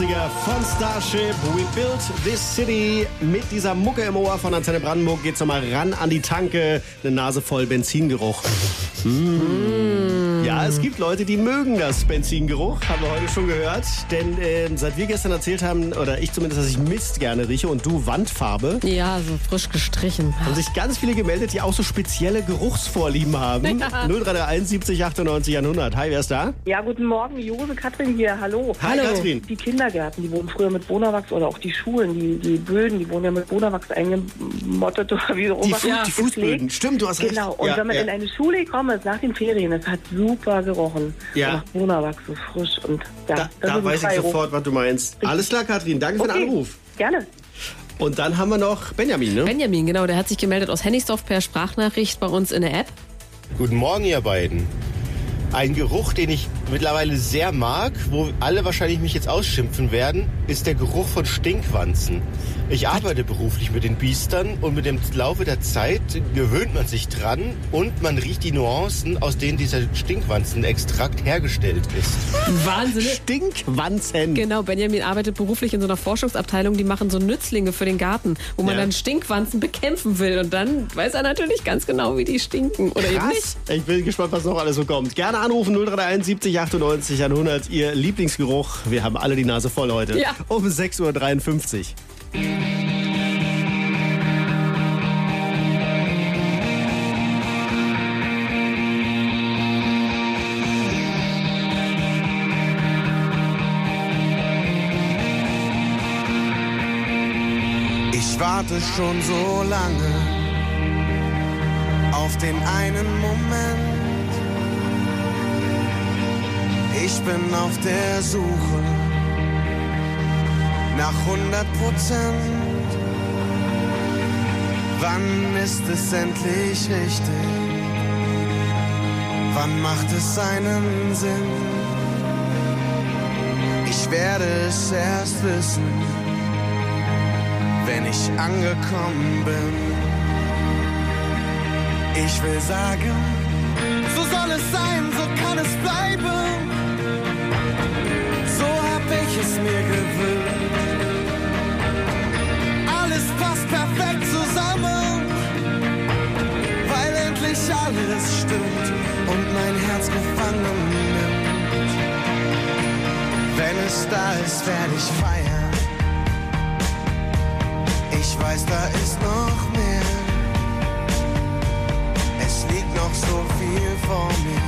80er von Starship. We built this city. Mit dieser Mucke im Ohr von Antenne Brandenburg geht's nochmal ran an die Tanke. Eine Nase voll Benzingeruch. Ja, es gibt Leute, die mögen das Benzingeruch. Haben wir heute schon gehört. Denn seit wir gestern erzählt haben, oder ich zumindest, dass ich Mist gerne rieche und du Wandfarbe. Ja, so frisch gestrichen. Haben sich ganz viele gemeldet, die auch so spezielle Geruchsvorlieben haben. Ja. 0331 70 98 100. Hi, wer ist da? Ja, guten Morgen, Jose, Katrin hier, hallo. Hi, Katrin. Die Kindergärten, die wurden früher mit Bonawachs, oder auch die Schulen, die Böden, die wurden ja mit Bonawachs eingemottet oder wie auch immer. Die Fußböden, stimmt, du hast recht. Genau, und wenn man in eine Schule kommt, nach den Ferien, das hat super gerochen. Ja. Nach Bonawachs, so frisch und ja. Da weiß ich sofort, was du meinst. Alles klar, Katrin, danke für den Anruf. Gerne. Und dann haben wir noch Benjamin, ne? Benjamin, genau, der hat sich gemeldet aus Hennigsdorf per Sprachnachricht bei uns in der App. Guten Morgen, ihr beiden. Ein Geruch, den ich mittlerweile sehr mag, wo alle wahrscheinlich mich jetzt ausschimpfen werden, ist der Geruch von Stinkwanzen. Ich arbeite beruflich mit den Biestern und mit dem Laufe der Zeit gewöhnt man sich dran und man riecht die Nuancen, aus denen dieser Stinkwanzenextrakt hergestellt ist. Wahnsinn. Stinkwanzen. Genau, Benjamin arbeitet beruflich in so einer Forschungsabteilung, die machen so Nützlinge für den Garten, wo man dann Stinkwanzen bekämpfen will. Und dann weiß er natürlich ganz genau, wie die stinken. Oder eben nicht. Ich bin gespannt, was noch alles so kommt. Gerne anrufen 0331 70 98 100. Ihr Lieblingsgeruch. Wir haben alle die Nase voll heute. Ja. Um 6.53 Uhr. Ich warte schon so lange auf den einen Moment. Ich bin auf der Suche nach 100%. Wann ist es endlich richtig? Wann macht es einen Sinn? Ich werde es erst wissen, wenn ich angekommen bin. Ich will sagen, so soll es sein, so kann es bleiben. So hab ich es mir gewünscht. Alles passt perfekt zusammen, weil endlich alles stimmt und mein Herz gefangen nimmt. Wenn es da ist, werde ich feiern. Ich weiß, da ist noch mehr. Es liegt noch so viel vor mir.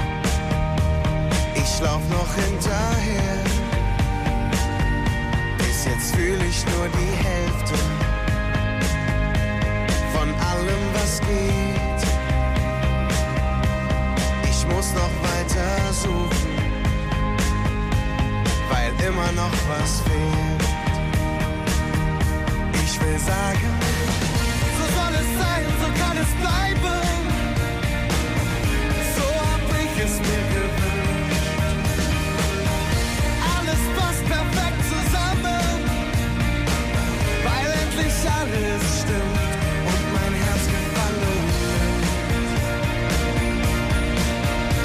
Ich lauf noch hinterher. Bis jetzt fühle ich nur die Hälfte von allem, was geht. Ich muss noch weiter suchen, weil immer noch was fehlt. Ich will sagen, so soll es sein, so kann es bleiben. So hab ich es mir gewünscht. Alles passt perfekt zusammen, weil endlich alles stimmt und mein Herz gefangen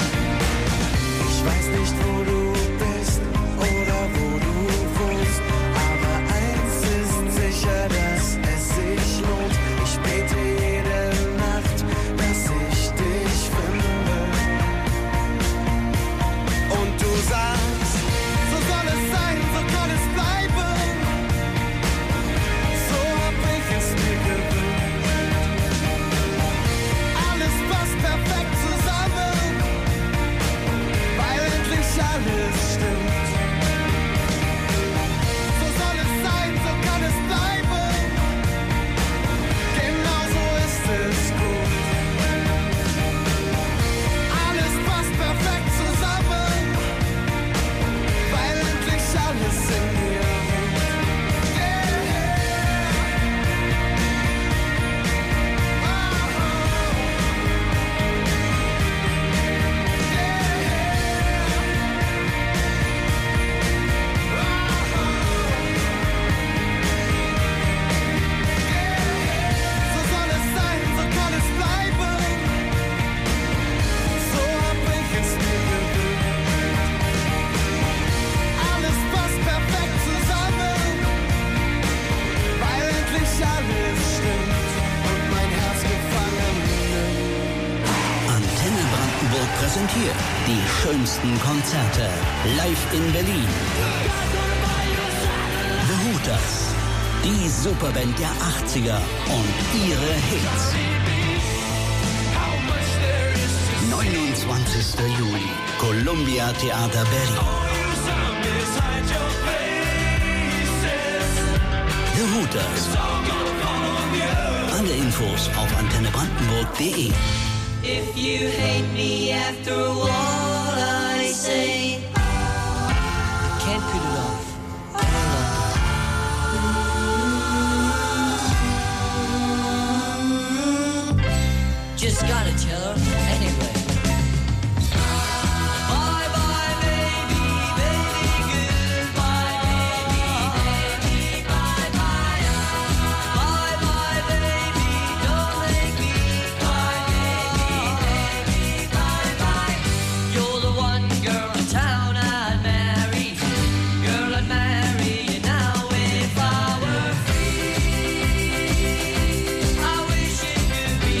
nimmt. Ich weiß nicht, wo du bist oder wo du wohnst, Die schönsten Konzerte live in Berlin. The Hooters, die Superband der 80er und ihre Hits. 29. Juli, Columbia Theater Berlin. The Hooters. Alle Infos auf antennebrandenburg.de. If you hate me after all I say, can't put it off. Just gotta tell her anyway. Bye bye baby, baby goodbye baby, baby bye bye. Bye bye baby, don't make me cry baby, baby bye bye. You're the one girl in town I'd marry. Girl I'd marry you now if I were free. I wish it could be.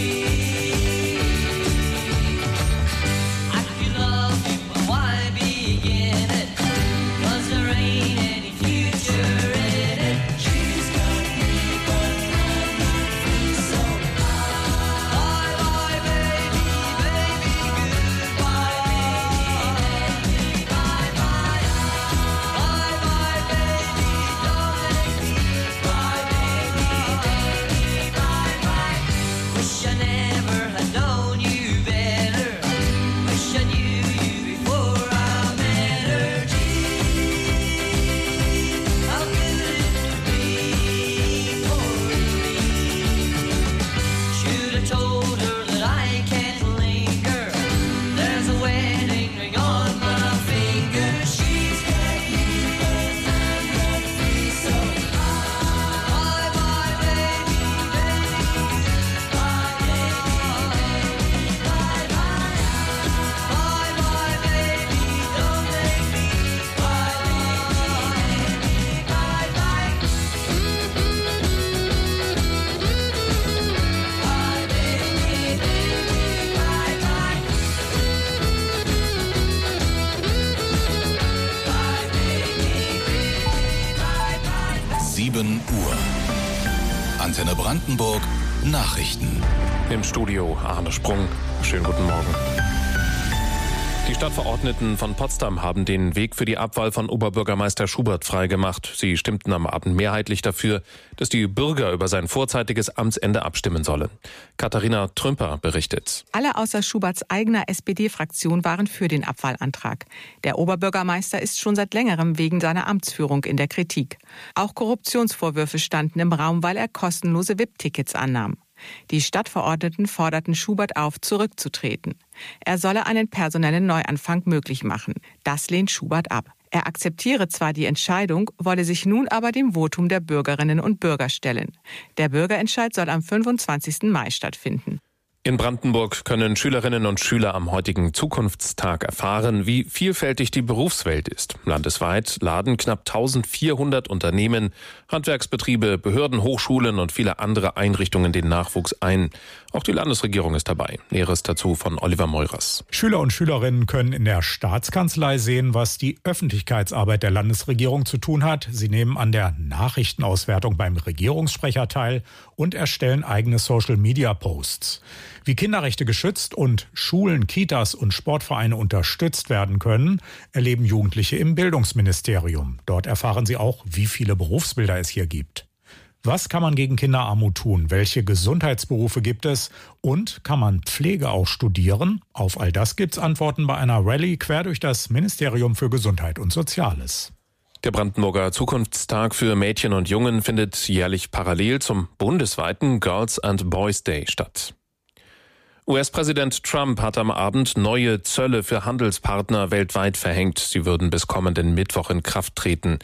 Antenne Brandenburg, Nachrichten. Im Studio Arne Sprung. Schönen guten Morgen. Die Stadtverordneten von Potsdam haben den Weg für die Abwahl von Oberbürgermeister Schubert freigemacht. Sie stimmten am Abend mehrheitlich dafür, dass die Bürger über sein vorzeitiges Amtsende abstimmen sollen. Katharina Trümper berichtet. Alle außer Schuberts eigener SPD-Fraktion waren für den Abwahlantrag. Der Oberbürgermeister ist schon seit längerem wegen seiner Amtsführung in der Kritik. Auch Korruptionsvorwürfe standen im Raum, weil er kostenlose VIP-Tickets annahm. Die Stadtverordneten forderten Schubert auf, zurückzutreten. Er solle einen personellen Neuanfang möglich machen. Das lehnt Schubert ab. Er akzeptiere zwar die Entscheidung, wolle sich nun aber dem Votum der Bürgerinnen und Bürger stellen. Der Bürgerentscheid soll am 25. Mai stattfinden. In Brandenburg können Schülerinnen und Schüler am heutigen Zukunftstag erfahren, wie vielfältig die Berufswelt ist. Landesweit laden knapp 1400 Unternehmen, Handwerksbetriebe, Behörden, Hochschulen und viele andere Einrichtungen den Nachwuchs ein. Auch die Landesregierung ist dabei. Näheres dazu von Oliver Meurers. Schüler und Schülerinnen können in der Staatskanzlei sehen, was die Öffentlichkeitsarbeit der Landesregierung zu tun hat. Sie nehmen an der Nachrichtenauswertung beim Regierungssprecher teil und erstellen eigene Social-Media-Posts. Wie Kinderrechte geschützt und Schulen, Kitas und Sportvereine unterstützt werden können, erleben Jugendliche im Bildungsministerium. Dort erfahren sie auch, wie viele Berufsbilder es hier gibt. Was kann man gegen Kinderarmut tun? Welche Gesundheitsberufe gibt es? Und kann man Pflege auch studieren? Auf all das gibt's Antworten bei einer Rallye quer durch das Ministerium für Gesundheit und Soziales. Der Brandenburger Zukunftstag für Mädchen und Jungen findet jährlich parallel zum bundesweiten Girls and Boys Day statt. US-Präsident Trump hat am Abend neue Zölle für Handelspartner weltweit verhängt. Sie würden bis kommenden Mittwoch in Kraft treten.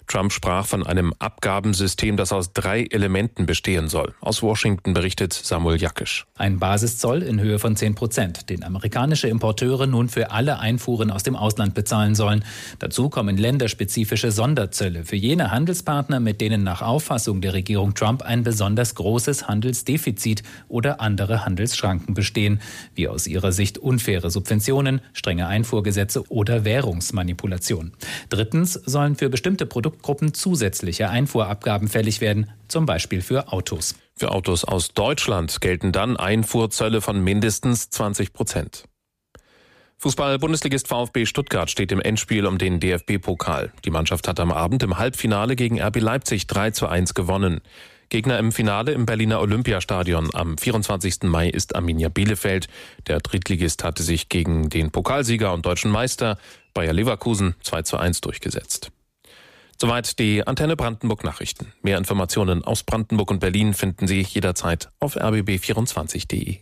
Trump sprach von einem Abgabensystem, das aus 3 Elementen bestehen soll. Aus Washington berichtet Samuel Jakisch. Ein Basiszoll in Höhe von 10%, den amerikanische Importeure nun für alle Einfuhren aus dem Ausland bezahlen sollen. Dazu kommen länderspezifische Sonderzölle für jene Handelspartner, mit denen nach Auffassung der Regierung Trump ein besonders großes Handelsdefizit oder andere Handelsschranken bestehen, wie aus ihrer Sicht unfaire Subventionen, strenge Einfuhrgesetze oder Währungsmanipulation. Drittens sollen für bestimmte Produktgruppen zusätzliche Einfuhrabgaben fällig werden, zum Beispiel für Autos. Für Autos aus Deutschland gelten dann Einfuhrzölle von mindestens 20%. Fußball-Bundesligist VfB Stuttgart steht im Endspiel um den DFB-Pokal. Die Mannschaft hat am Abend im Halbfinale gegen RB Leipzig 3:1 gewonnen. Gegner im Finale im Berliner Olympiastadion am 24. Mai ist Arminia Bielefeld. Der Drittligist hatte sich gegen den Pokalsieger und deutschen Meister Bayer Leverkusen 2:1 durchgesetzt. Soweit die Antenne Brandenburg Nachrichten. Mehr Informationen aus Brandenburg und Berlin finden Sie jederzeit auf rbb24.de.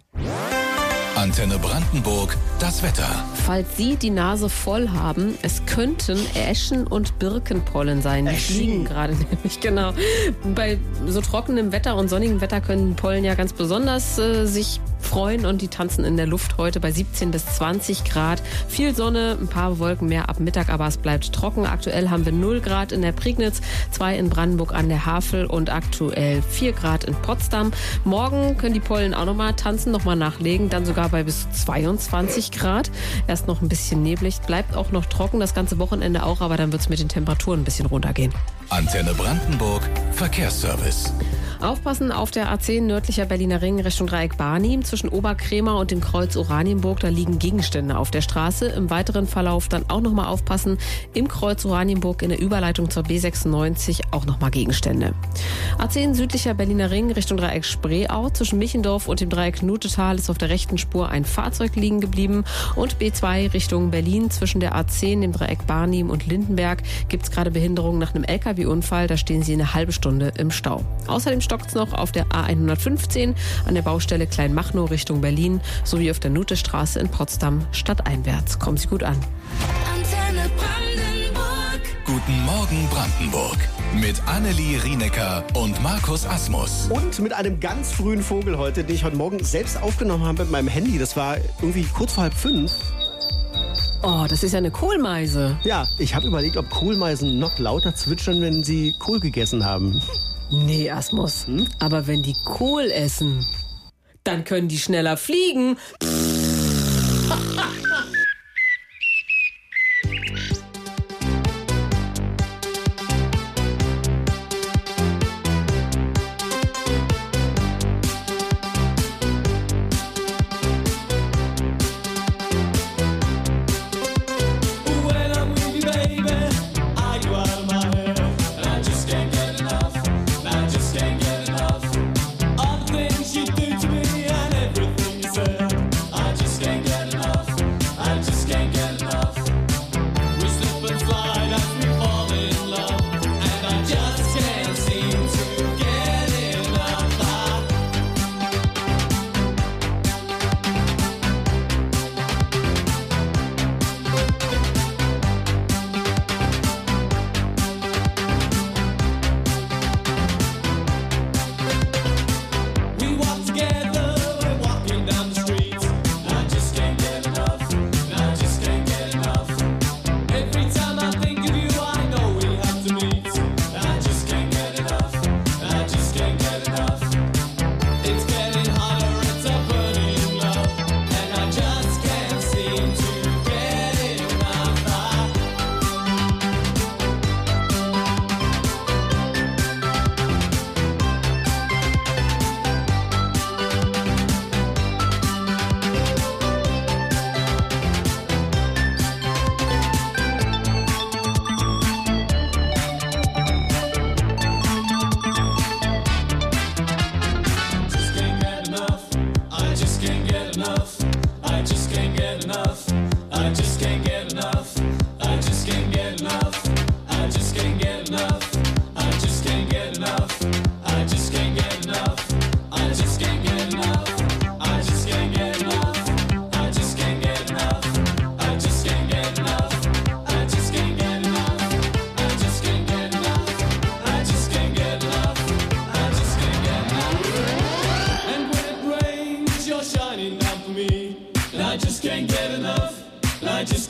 Antenne Brandenburg, das Wetter. Falls Sie die Nase voll haben, es könnten Eschen- und Birkenpollen sein. Die fliegen gerade nämlich, genau. Bei so trockenem Wetter und sonnigem Wetter können Pollen ja ganz besonders sich freuen und die tanzen in der Luft heute bei 17 bis 20 Grad. Viel Sonne, ein paar Wolken mehr ab Mittag, aber es bleibt trocken. Aktuell haben wir 0 Grad in der Prignitz, 2 in Brandenburg an der Havel und aktuell 4 Grad in Potsdam. Morgen können die Pollen auch nochmal tanzen, nochmal nachlegen, dann sogar bei bis 22 Grad. Erst noch ein bisschen neblig, bleibt auch noch trocken, das ganze Wochenende auch, aber dann wird es mit den Temperaturen ein bisschen runtergehen. Antenne Brandenburg, Verkehrsservice. Aufpassen auf der A10 nördlicher Berliner Ring Richtung Dreieck Barnim zwischen Oberkrämer und dem Kreuz Oranienburg. Da liegen Gegenstände auf der Straße. Im weiteren Verlauf dann auch nochmal aufpassen. Im Kreuz Oranienburg in der Überleitung zur B96 auch nochmal Gegenstände. A10 südlicher Berliner Ring Richtung Dreieck Spreeau. Zwischen Michendorf und dem Dreieck Nutetal ist auf der rechten Spur ein Fahrzeug liegen geblieben. Und B2 Richtung Berlin zwischen der A10, dem Dreieck Barnim und Lindenberg gibt es gerade Behinderungen nach einem LKW-Unfall. Da stehen sie eine halbe Stunde im Stau. Außerdem stockt es noch auf der A115 an der Baustelle Kleinmachnow Richtung Berlin sowie auf der Nutestraße in Potsdam stadteinwärts. Kommen Sie gut an. Antenne Brandenburg. Guten Morgen Brandenburg. Mit Annelie Rienecker und Markus Asmus. Und mit einem ganz frühen Vogel heute, den ich heute Morgen selbst aufgenommen habe mit meinem Handy. Das war irgendwie kurz vor 4:30. Oh, das ist ja eine Kohlmeise. Ja, ich habe überlegt, ob Kohlmeisen noch lauter zwitschern, wenn sie Kohl gegessen haben. Nee, Asmus. Aber wenn die Kohl essen, dann können die schneller fliegen.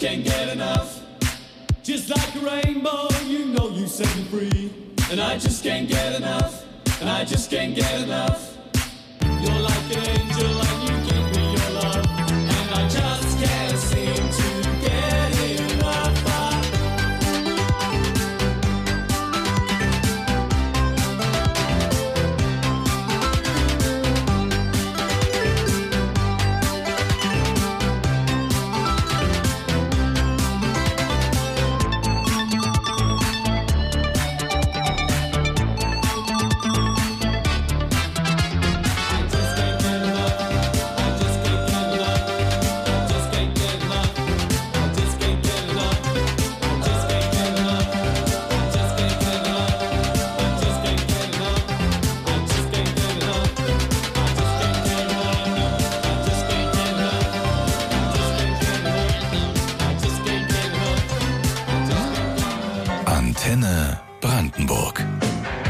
can't get enough. Just like a rainbow, you know you set me free. And I just can't get enough. And I just can't get enough. You're like an angel and you give me your love. And I just can't seem to get enough. Antenne Brandenburg.